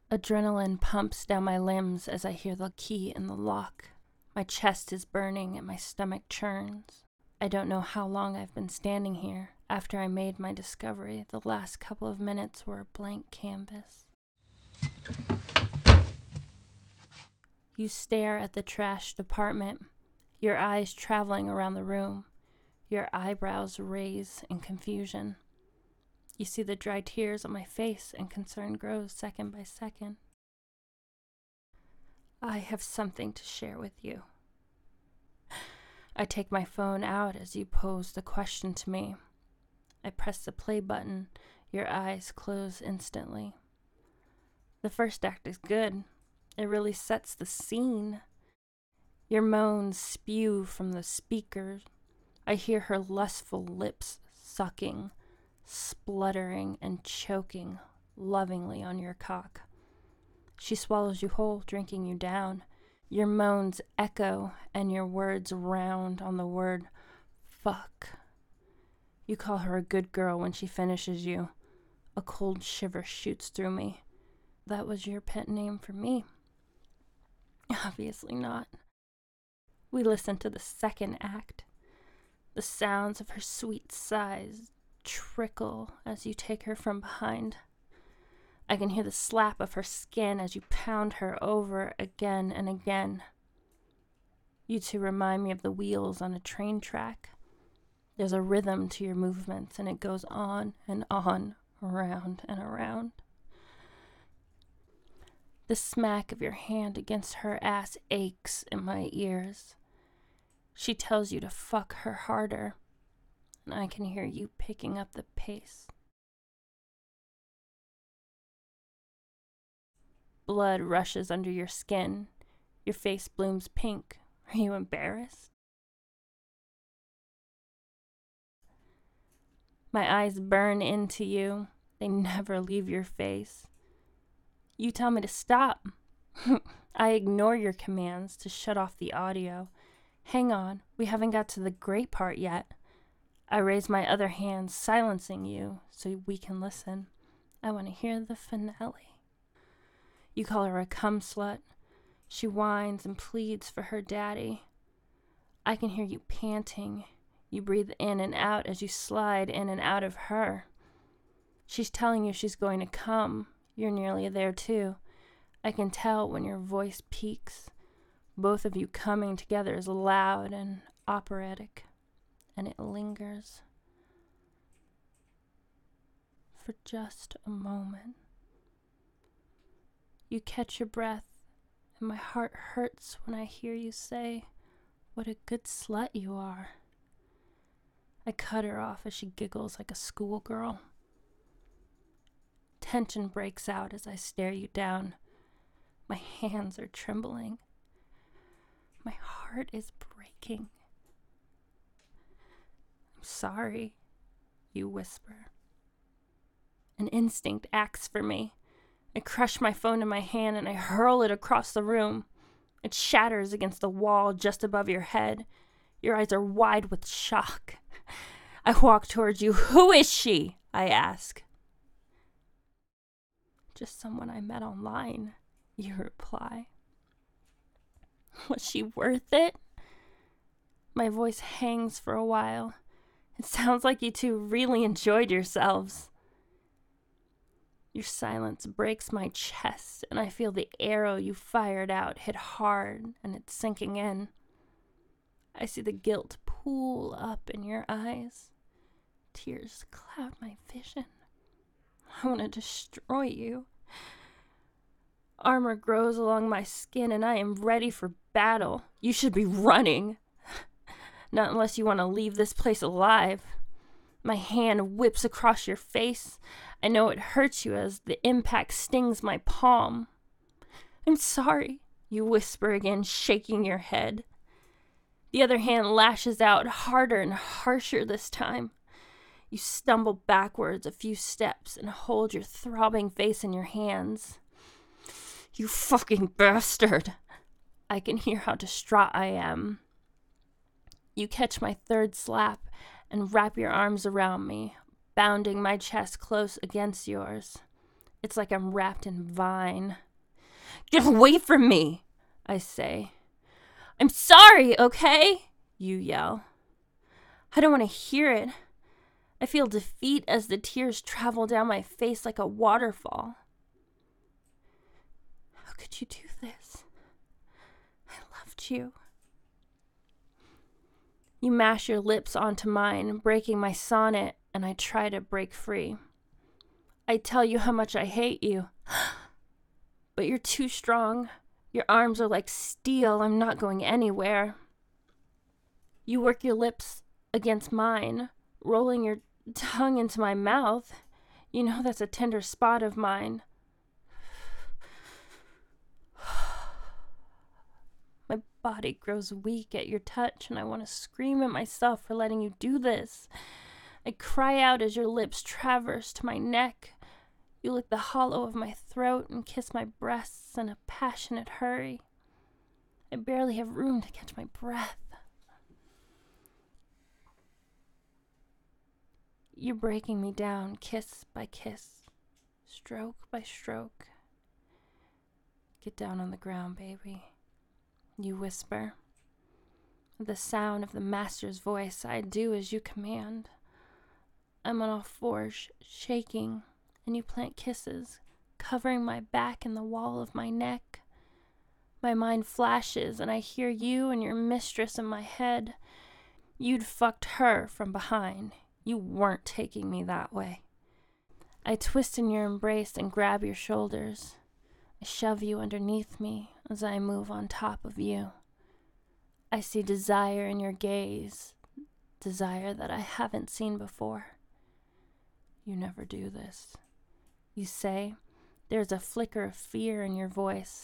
Adrenaline pumps down my limbs as I hear the key in the lock. My chest is burning and my stomach churns. I don't know how long I've been standing here. After I made my discovery, the last couple of minutes were a blank canvas. You stare at the trashed apartment, your eyes traveling around the room. Your eyebrows raise in confusion. You see the dry tears on my face, and concern grows second by second. I have something to share with you. I take my phone out as you pose the question to me. I press the play button. Your eyes close instantly. The first act is good. It really sets the scene. Your moans spew from the speakers. I hear her lustful lips sucking, spluttering and choking lovingly on your cock. She swallows you whole, drinking you down. Your moans echo and your words round on the word fuck. You call her a good girl when she finishes you. A cold shiver shoots through me. That was your pet name for me. Obviously not. We listen to the second act. The sounds of her sweet sighs trickle as you take her from behind. I can hear the slap of her skin as you pound her over again and again. You two remind me of the wheels on a train track. There's a rhythm to your movements, and it goes on and on, around and around. The smack of your hand against her ass aches in my ears. She tells you to fuck her harder, and I can hear you picking up the pace. Blood rushes under your skin. Your face blooms pink. Are you embarrassed? My eyes burn into you. They never leave your face. You tell me to stop. I ignore your commands to shut off the audio. Hang on, we haven't got to the great part yet. I raise my other hand, silencing you so we can listen. I want to hear the finale. You call her a cum slut. She whines and pleads for her daddy. I can hear you panting. You breathe in and out as you slide in and out of her. She's telling you she's going to come. You're nearly there too. I can tell when your voice peaks. Both of you coming together is loud and operatic, and it lingers for just a moment. You catch your breath, and my heart hurts when I hear you say, "What a good slut you are." I cut her off as she giggles like a schoolgirl. Tension breaks out as I stare you down. My hands are trembling. My heart is breaking. "I'm sorry," you whisper. An instinct acts for me. I crush my phone in my hand and I hurl it across the room. It shatters against the wall just above your head. Your eyes are wide with shock. I walk towards you. "Who is she?" I ask. "Just someone I met online," you reply. "Was she worth it?" My voice hangs for a while. It sounds like you two really enjoyed yourselves. Your silence breaks my chest, and I feel the arrow you fired out hit hard, and it's sinking in. I see the guilt pool up in your eyes. Tears cloud my vision. I want to destroy you. Armor grows along my skin, and I am ready for battle. You should be running. Not unless you want to leave this place alive. My hand whips across your face. I know it hurts you as the impact stings my palm. "I'm sorry," you whisper again, shaking your head. The other hand lashes out harder and harsher this time. You stumble backwards a few steps and hold your throbbing face in your hands. "You fucking bastard!" I can hear how distraught I am. You catch my third slap and wrap your arms around me, bounding my chest close against yours. It's like I'm wrapped in vine. Get away from me, I say. I'm sorry, okay? You yell. I don't want to hear it. I feel defeat as the tears travel down my face like a waterfall. How could you do this? I loved you. You mash your lips onto mine, breaking my sonnet, and I try to break free. I tell you how much I hate you, but you're too strong. Your arms are like steel. I'm not going anywhere. You work your lips against mine, rolling your tongue into my mouth. You know that's a tender spot of mine. My body grows weak at your touch, and I want to scream at myself for letting you do this. I cry out as your lips traverse to my neck. You lick the hollow of my throat and kiss my breasts in a passionate hurry. I barely have room to catch my breath. You're breaking me down, kiss by kiss, stroke by stroke. Get down on the ground, baby. You whisper. With the sound of the master's voice, I do as you command. I'm on all fours, shaking, and you plant kisses, covering my back and the wall of my neck. My mind flashes, and I hear you and your mistress in my head. You'd fucked her from behind. You weren't taking me that way. I twist in your embrace and grab your shoulders. I shove you underneath me as I move on top of you. I see desire in your gaze, desire that I haven't seen before. You never do this. You say, there's a flicker of fear in your voice.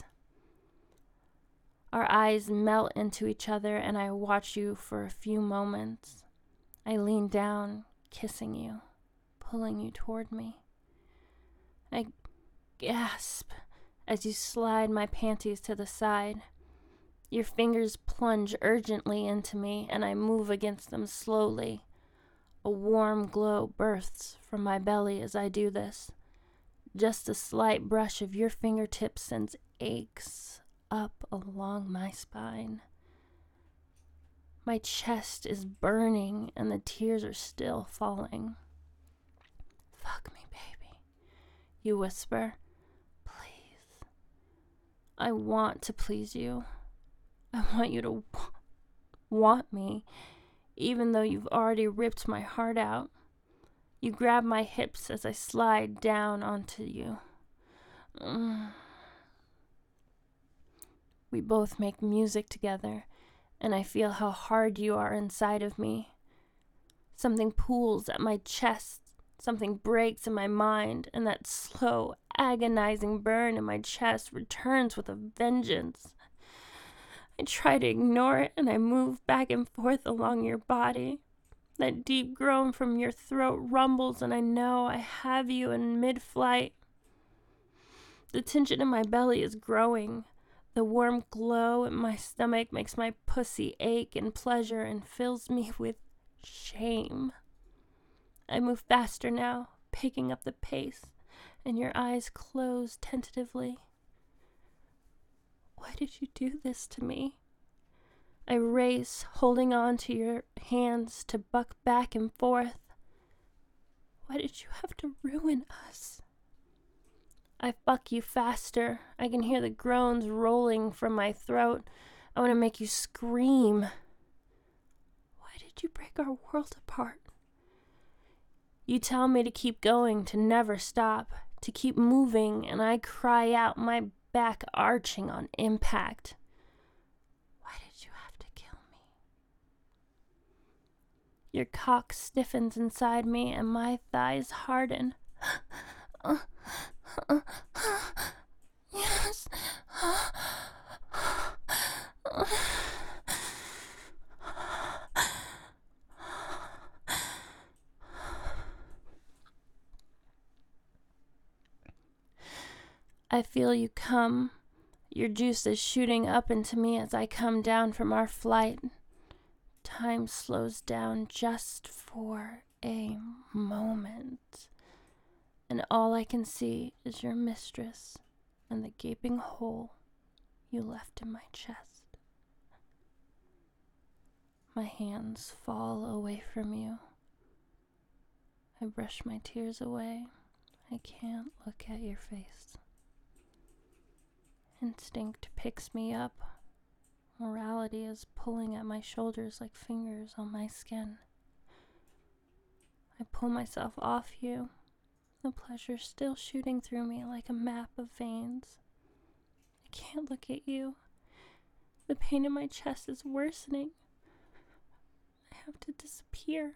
Our eyes melt into each other, and I watch you for a few moments. I lean down, kissing you, pulling you toward me. I gasp as you slide my panties to the side. Your fingers plunge urgently into me, and I move against them slowly. A warm glow bursts from my belly as I do this. Just a slight brush of your fingertips sends aches up along my spine. My chest is burning, and the tears are still falling. Fuck me, baby, you whisper. Please. I want to please you. I want you to want me, even though you've already ripped my heart out. You grab my hips as I slide down onto you. We both make music together, and I feel how hard you are inside of me. Something pulls at my chest, something breaks in my mind, and that slow, agonizing burn in my chest returns with a vengeance. I try to ignore it, and I move back and forth along your body. That deep groan from your throat rumbles, and I know I have you in mid-flight. The tension in my belly is growing. The warm glow in my stomach makes my pussy ache in pleasure and fills me with shame. I move faster now, picking up the pace, and your eyes close tentatively. Why did you do this to me? I race, holding on to your hands to buck back and forth. Why did you have to ruin us? I fuck you faster. I can hear the groans rolling from my throat. I want to make you scream. Why did you break our world apart? You tell me to keep going, to never stop, to keep moving, and I cry out, my back arching on impact. Why did you have to kill me? Your cock stiffens inside me, and my thighs harden. Yes. I feel you come. Your juice is shooting up into me as I come down from our flight. Time slows down just for a moment, and all I can see is your mistress and the gaping hole you left in my chest. My hands fall away from you. I brush my tears away. I can't look at your face. Instinct picks me up. Morality is pulling at my shoulders like fingers on my skin. I pull myself off you, the pleasure still shooting through me like a map of veins. I can't look at you. The pain in my chest is worsening. I have to disappear.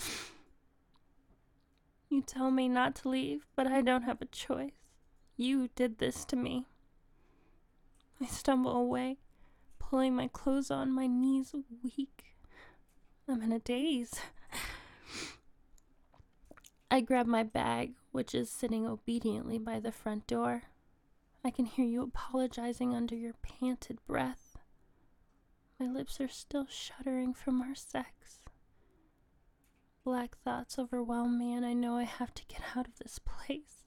You tell me not to leave, but I don't have a choice. You did this to me. I stumble away, pulling my clothes on, my knees weak. I'm in a daze. I grab my bag, which is sitting obediently by the front door. I can hear you apologizing under your panted breath. My lips are still shuddering from our sex. Black thoughts overwhelm me, and I know I have to get out of this place.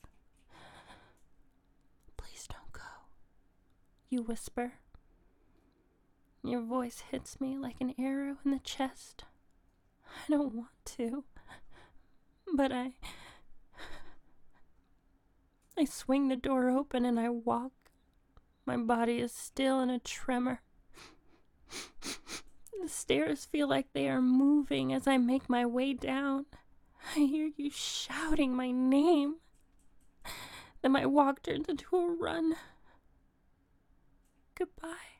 Please don't go, you whisper. Your voice hits me like an arrow in the chest. I don't want to, but I swing the door open and I walk. My body is still in a tremor. The stairs feel like they are moving as I make my way down. I hear you shouting my name. Then my walk turns into a run. Goodbye.